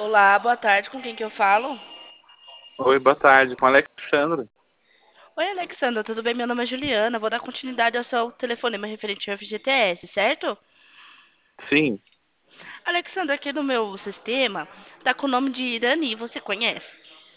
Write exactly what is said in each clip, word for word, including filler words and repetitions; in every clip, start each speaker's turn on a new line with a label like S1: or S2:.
S1: Olá, boa tarde. Com quem que eu falo?
S2: Oi, boa tarde, com a Alexandra.
S1: Oi, Alexandra, tudo bem? Meu nome é Juliana. Vou dar continuidade ao seu telefonema referente ao F G T S, certo?
S2: Sim,
S1: Alexandra, aqui no meu sistema tá com o nome de Irani. Você conhece?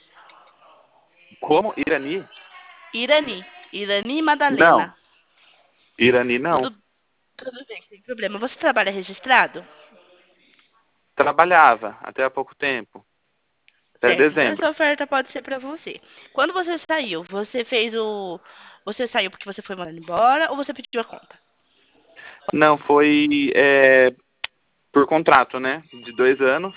S2: como Irani?
S1: Irani. Irani
S2: Não,
S1: Madalena.
S2: Irani não.
S1: Tudo, tudo bem, sem problema. Você trabalha registrado?
S2: Trabalhava até há pouco tempo, até
S1: Certo. Então essa
S2: dezembro.
S1: oferta pode ser para você. Quando você saiu, você fez o. Você saiu porque você foi mandado embora ou você pediu a conta?
S2: Não, foi é, por contrato, né? De dois anos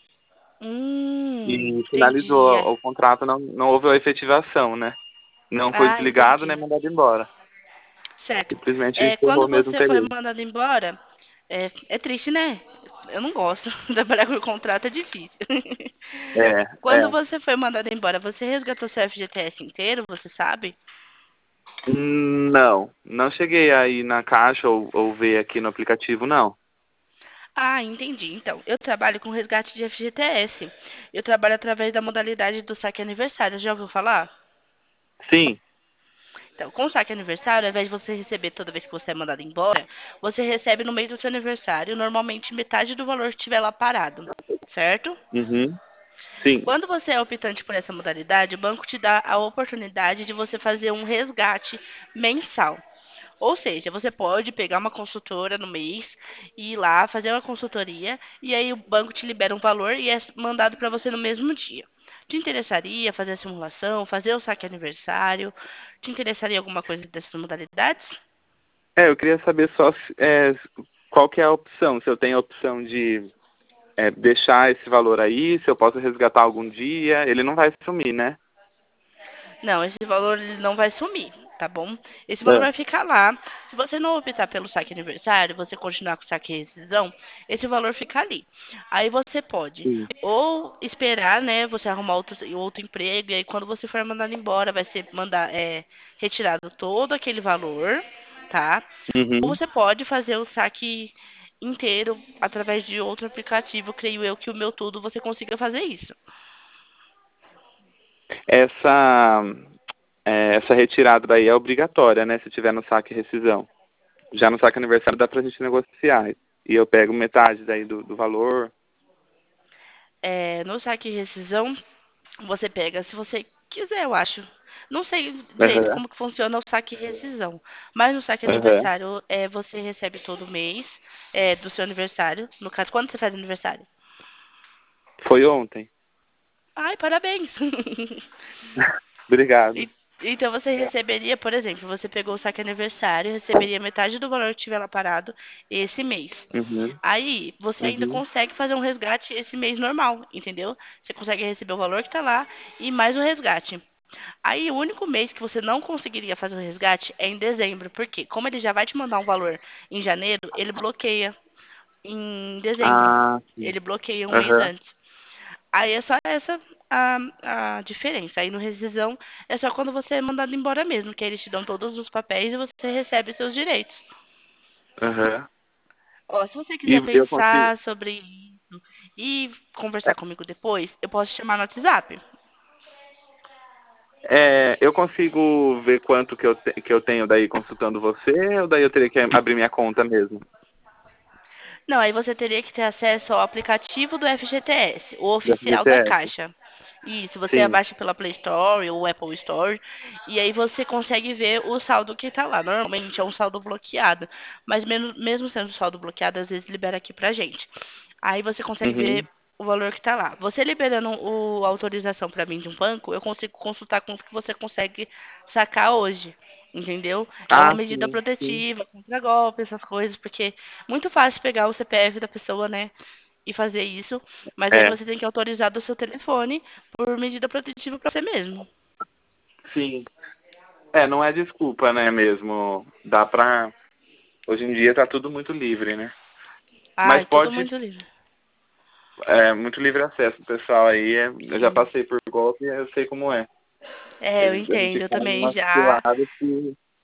S1: Hum,
S2: e
S1: entendi.
S2: finalizou o contrato, não, não houve a efetivação, né? Não foi
S1: Ah,
S2: desligado nem
S1: entendi.
S2: mandado embora.
S1: Certo.
S2: Simplesmente
S1: É, quando
S2: encerrou mesmo o
S1: você foi
S2: período.
S1: mandado embora, é, é triste, né? Eu não gosto. Trabalhar com contrato é difícil.
S2: É,
S1: Quando
S2: é.
S1: você foi mandado embora, você resgatou seu F G T S inteiro, você sabe?
S2: Hum, Não, não cheguei aí na caixa ou, ou ver aqui no aplicativo, não.
S1: Ah, entendi. Então, eu trabalho com resgate de F G T S. Eu trabalho através da modalidade do saque aniversário. Já ouviu falar?
S2: Sim.
S1: Então, com o saque aniversário, ao invés de você receber toda vez que você é mandado embora, você recebe no mês do seu aniversário, normalmente metade do valor que estiver lá parado, certo?
S2: Uhum. Sim.
S1: Quando você é optante por essa modalidade, o banco te dá a oportunidade de você fazer um resgate mensal. Ou seja, você pode pegar uma consultora no mês e ir lá fazer uma consultoria e aí o banco te libera um valor e é mandado para você no mesmo dia. Te interessaria fazer a simulação, fazer o saque aniversário? Te interessaria alguma coisa dessas modalidades?
S2: É, eu queria saber só se- é, qual que é a opção, se eu tenho a opção de é, deixar esse valor aí, se eu posso resgatar algum dia, ele não vai sumir, né?
S1: Não, esse valor ele não vai sumir, tá bom? Esse valor
S2: É.
S1: vai ficar lá. Se você não optar pelo saque aniversário, você continuar com o saque rescisão, esse valor fica ali. Aí você pode
S2: Sim.
S1: ou esperar, né, você arrumar outro, outro emprego, e aí quando você for mandado embora, vai ser mandar, é, retirado todo aquele valor, tá? Ou
S2: Uhum.
S1: você pode fazer o saque inteiro através de outro aplicativo, creio eu que o meu tudo você consiga fazer isso.
S2: Essa, é, essa retirada daí é obrigatória, né? Se tiver no saque e rescisão. Já no saque aniversário dá pra gente negociar. E eu pego metade daí do, do valor.
S1: É, no saque rescisão, você pega, se você quiser, eu acho. Não sei direito
S2: Aham.
S1: como que funciona o saque rescisão, mas no saque
S2: Aham.
S1: aniversário é, você recebe todo mês é, do seu aniversário. No caso, quando você faz aniversário?
S2: Foi ontem.
S1: Ai, parabéns!
S2: Obrigado.
S1: E- Então você receberia, por exemplo, você pegou o saque aniversário, receberia metade do valor que tiver lá parado esse mês.
S2: Uhum.
S1: Aí você ainda
S2: Uhum.
S1: consegue fazer um resgate esse mês normal, entendeu? Você consegue receber o valor que está lá e mais o resgate. Aí o único mês que você não conseguiria fazer o resgate é em dezembro, porque como ele já vai te mandar um valor em janeiro, ele bloqueia em dezembro.
S2: Ah, sim.
S1: Ele bloqueia um mês
S2: Aham.
S1: antes. Aí é só essa a, a diferença. Aí no rescisão é só quando você é mandado embora mesmo, que aí eles te dão todos os papéis e você recebe seus direitos.
S2: Aham.
S1: Ó, se você
S2: E
S1: quiser
S2: eu consigo.
S1: pensar sobre isso e conversar comigo depois, eu posso te chamar no WhatsApp.
S2: É, eu consigo ver quanto que eu, te- que eu tenho daí consultando você, ou daí eu teria que abrir minha conta mesmo?
S1: Não, aí você teria que ter acesso ao aplicativo do F G T S, o
S2: Do
S1: oficial da
S2: F G T S?
S1: Caixa. Isso, você
S2: Sim.
S1: abaixa pela Play Store ou Apple Store e aí você consegue ver o saldo que tá lá. Normalmente é um saldo bloqueado, mas mesmo, mesmo sendo saldo bloqueado, às vezes libera aqui pra gente. Aí você consegue ver
S2: Uhum.
S1: o valor que tá lá. Você liberando o, a autorização para mim de um banco, eu consigo consultar quanto que você consegue sacar hoje. Entendeu? É uma
S2: Ah,
S1: medida
S2: sim, sim.
S1: protetiva, contra golpe, essas coisas, porque é muito fácil pegar o C P F da pessoa, né, e fazer isso, mas aí
S2: É,
S1: você tem que autorizar do seu telefone por medida protetiva para você mesmo.
S2: sim. É, não é desculpa, né, mesmo. Dá pra... Hoje em dia tá tudo muito livre, né? Mas
S1: Ai, tudo
S2: pode...
S1: muito livre.
S2: É, muito livre acesso, o pessoal aí. É, eu já
S1: Sim.
S2: passei por golpe e eu sei como é.
S1: É, eu
S2: Eles- A gente
S1: entendo, eu
S2: cai
S1: também
S2: numa
S1: já.
S2: cilada que...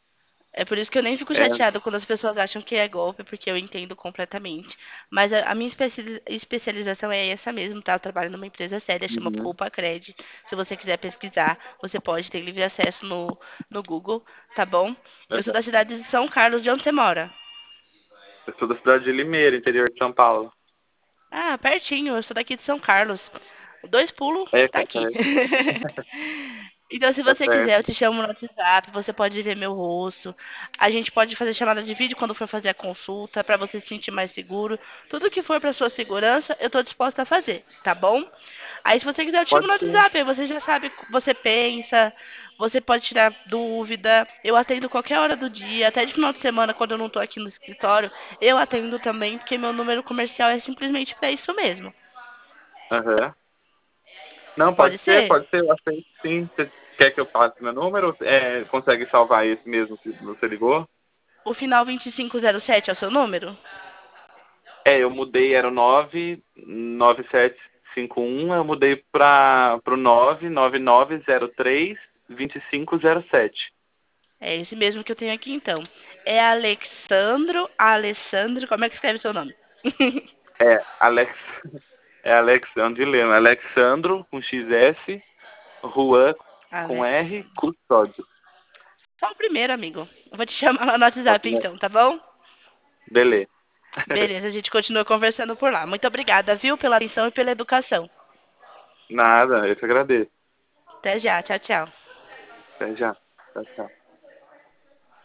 S1: É por isso que eu nem fico
S2: É,
S1: chateada quando as pessoas acham que é golpe, porque eu entendo completamente. Mas a, a minha especi- especialização é essa mesmo, tá? Eu trabalho numa empresa séria, chama
S2: uhum,
S1: Poupa Cred. Se você quiser pesquisar, você pode ter livre acesso no, no Google, tá bom? Eu sou
S2: uhum.
S1: da cidade de São Carlos, de onde você mora?
S2: Eu sou da cidade de Limeira, interior de São Paulo.
S1: Ah, pertinho, eu sou daqui de São Carlos. Dois pulos,
S2: É,
S1: tá
S2: tá
S1: aqui.
S2: certo.
S1: Então, se
S2: Tá
S1: você quiser, eu
S2: certo.
S1: te chamo no WhatsApp, você pode ver meu rosto. A gente pode fazer chamada de vídeo quando for fazer a consulta, pra você se sentir mais seguro. Tudo que for pra sua segurança, eu tô disposta a fazer, tá bom? Aí, se você quiser, eu te chamo
S2: Pode
S1: no
S2: ser.
S1: WhatsApp, aí você já sabe o que você pensa, você pode tirar dúvida. Eu atendo qualquer hora do dia, até de final de semana, quando eu não tô aqui no escritório, eu atendo também, porque meu número comercial é simplesmente pra isso mesmo.
S2: Aham. Não,
S1: Pode
S2: pode ser,
S1: ser?
S2: pode ser. Eu aceito sim. Você quer que eu passe meu número? É, consegue salvar esse mesmo que você ligou?
S1: O final vinte e cinco zero sete é o seu número?
S2: É, eu mudei, era o nove nove sete cinco um, eu mudei para o nove nove nove zero três dois cinco zero sete.
S1: É esse mesmo que eu tenho aqui, então. É Alexandro, Alessandro, como é que escreve seu nome?
S2: É, Alex, é Alex, é um dilema. Alexandro com X S, Juan com
S1: Alex.
S2: R, Custódio.
S1: Só o primeiro, amigo. Eu vou te chamar lá no
S2: Só
S1: WhatsApp,
S2: que, né?
S1: então, tá bom?
S2: Beleza.
S1: Beleza, a gente continua conversando por lá. Muito obrigada, viu, pela atenção e pela educação.
S2: Nada, eu que agradeço.
S1: Até já, tchau, tchau.
S2: Até já. Tchau, tchau.